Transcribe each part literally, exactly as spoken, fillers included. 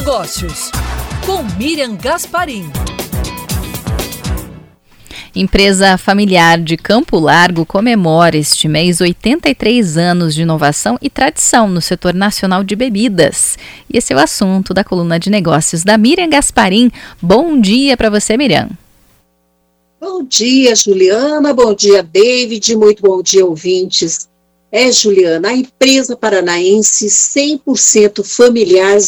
Negócios, com Miriam Gasparim. Empresa familiar de Campo Largo comemora este mês oitenta e três anos de inovação e tradição no setor nacional de bebidas. E esse é o assunto da coluna de negócios da Miriam Gasparim. Bom dia para você, Miriam. Bom dia, Juliana. Bom dia, David. Muito bom dia, ouvintes. É, Juliana, a empresa paranaense cem por cento familiar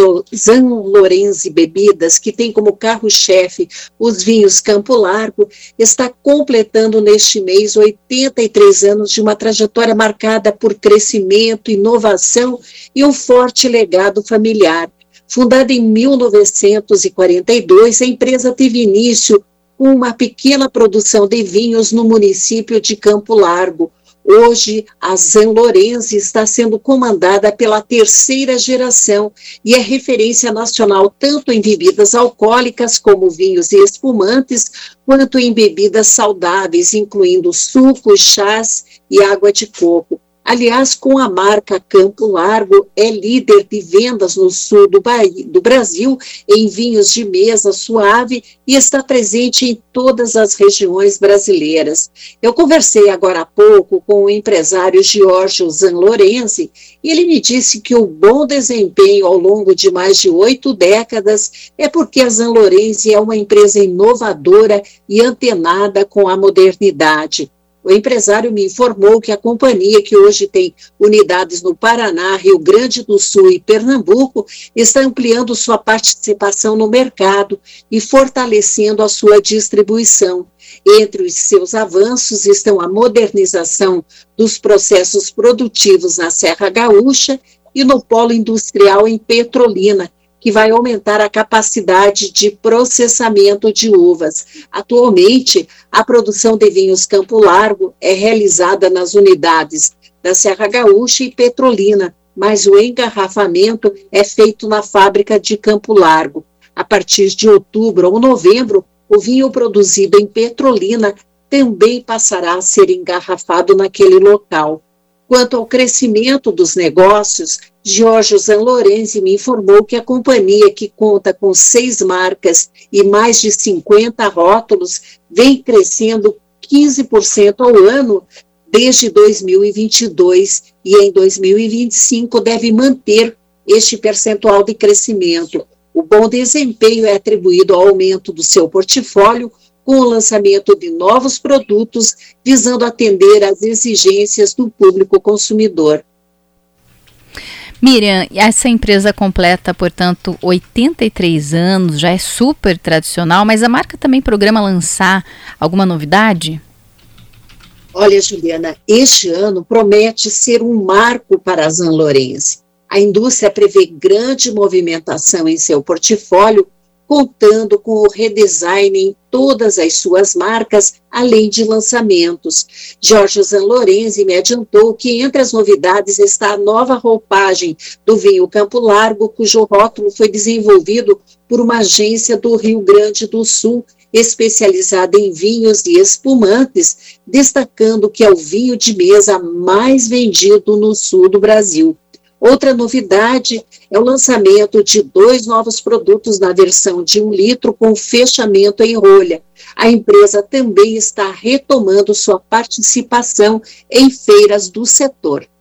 Zanlorenzi Bebidas, que tem como carro-chefe os vinhos Campo Largo, está completando neste mês oitenta e três anos de uma trajetória marcada por crescimento, inovação e um forte legado familiar. Fundada em mil novecentos e quarenta e dois, a empresa teve início com uma pequena produção de vinhos no município de Campo Largo. Hoje, a Zanlorenzi está sendo comandada pela terceira geração e é referência nacional tanto em bebidas alcoólicas como vinhos e espumantes, quanto em bebidas saudáveis, incluindo sucos, chás e água de coco. Aliás, com a marca Campo Largo, é líder de vendas no sul do, Bahia, do Brasil em vinhos de mesa suave e está presente em todas as regiões brasileiras. Eu conversei agora há pouco com o empresário Giorgio Zanlorenzi e ele me disse que o bom desempenho ao longo de mais de oito décadas é porque a Zanlorenzi é uma empresa inovadora e antenada com a modernidade. O empresário me informou que a companhia, que hoje tem unidades no Paraná, Rio Grande do Sul e Pernambuco, está ampliando sua participação no mercado e fortalecendo a sua distribuição. Entre os seus avanços estão a modernização dos processos produtivos na Serra Gaúcha e no polo industrial em Petrolina, que vai aumentar a capacidade de processamento de uvas. Atualmente, a produção de vinhos Campo Largo é realizada nas unidades da Serra Gaúcha e Petrolina, mas o engarrafamento é feito na fábrica de Campo Largo. A partir de outubro ou novembro, o vinho produzido em Petrolina também passará a ser engarrafado naquele local. Quanto ao crescimento dos negócios, Giorgio Zanlorenzi me informou que a companhia, que conta com seis marcas e mais de cinquenta rótulos, vem crescendo quinze por cento ao ano desde dois mil e vinte e dois e em dois mil e vinte e cinco deve manter este percentual de crescimento. O bom desempenho é atribuído ao aumento do seu portfólio, com o lançamento de novos produtos, visando atender às exigências do público consumidor. Miriam, essa empresa completa, portanto, oitenta e três anos, já é super tradicional, mas a marca também programa lançar alguma novidade? Olha, Juliana, este ano promete ser um marco para a Zanlorenzi. A indústria prevê grande movimentação em seu portfólio, contando com o redesign em todas as suas marcas, além de lançamentos. Giorgio Zanlorenzi me adiantou que entre as novidades está a nova roupagem do vinho Campo Largo, cujo rótulo foi desenvolvido por uma agência do Rio Grande do Sul, especializada em vinhos e espumantes, destacando que é o vinho de mesa mais vendido no sul do Brasil. Outra novidade é o lançamento de dois novos produtos na versão de um litro com fechamento em rolha. A empresa também está retomando sua participação em feiras do setor.